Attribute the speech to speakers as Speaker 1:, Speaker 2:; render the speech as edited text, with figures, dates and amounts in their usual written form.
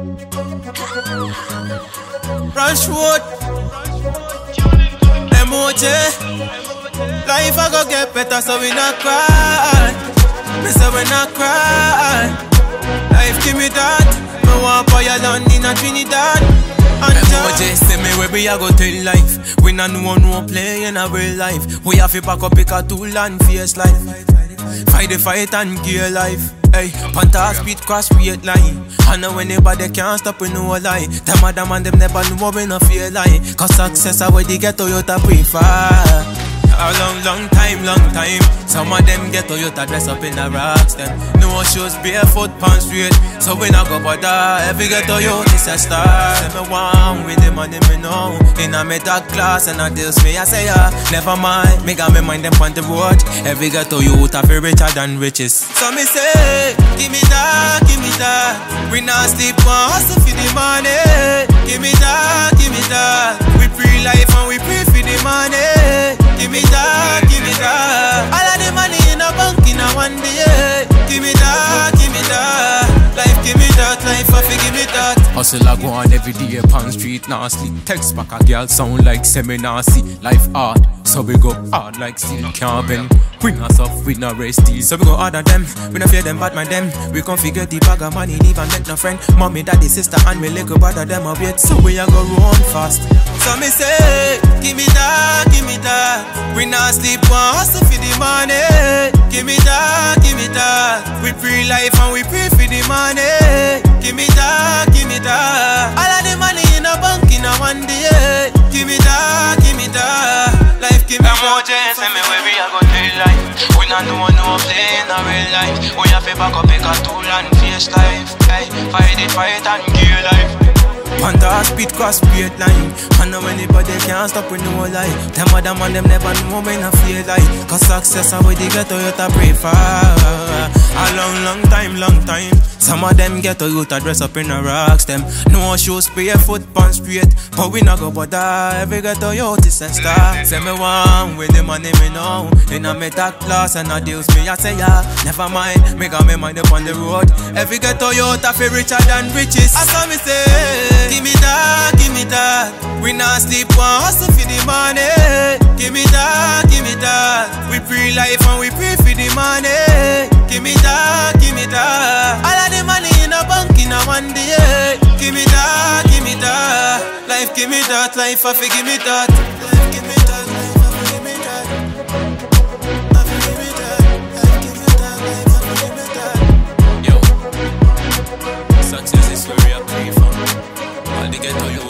Speaker 1: Rushwood, MOJ. Life I go get better, so we not cry. Me say we not cry. Life give me that. Me want for your land in a Trinidad. MOJ say me where we a go tell life. We not no play in a real life. We have to pack up pick a tool and face life. Fight the fight and gear life. Hey, Panther speed cross straight line. I know anybody can't stop with no lie. Them other man them never know we no feel like. Cause success are where they get Toyota prefer. A long time. Some of them get Toyota dress up in the rocks them. No shoes, barefoot, pants straight. So we not go bother. Every get Toyota is a star. Say me want with the money me know. In a middle class and I deals me I say never mind, me got me mind them on the road. Every get Toyota feel richer than riches. So me say, give me that. We not sleep one hustle for the money. Give me that. We free life and we pray for the money. Give me that. All of the money in a bank in a one day. Give me that. Life give me that, life I fi give me that. Hustle I go on every day upon street, nah sleep. Text back a girl sound like semi-nasty. Life hard, so we go hard like steel can't bend. Bring us up with no rest deal. So we go harder them, we no fear them but my them. We configure the bag of money, leave and make no friend. Mommy, daddy, sister and me little brother them up yet. So we a go run fast. So me say, give me that. We not sleep one hustle for the money. Give me that. We free life and we pray for the money. Give me that. All of the money in a bank in a one day. Give me that. Life give me that. MOJ say me where we a go tell life. We not know no play in a real life. We have to back up pick a tool and face life. Hey, fight and gear life. Panther speed cross straight line. I know anybody can't stop with no lie. Them other man them never know when I feel like. Cause success are where they get Toyota prefer. A long time. Some of them get Toyota dress up in the rocks them. No shoes, barefoot, pants straight. But we not go bother. Every get Toyota is a star. Say me one with the money me know. In a metal class and a deals me I say never mind, me got me mind up on the road. Every get Toyota feel richer than riches. I saw me say, give me that. We not sleep one hustle for the money. Give me that. We free life and we pray for the money. Give me that. All of the money in a bank in a one day. Give me that. Life give me that, life I fi give me that. Life give me that, life I fi give me that. Life give me that, life give me that, life I fi give me that. Yo, success is where we are pray from. All the ghetto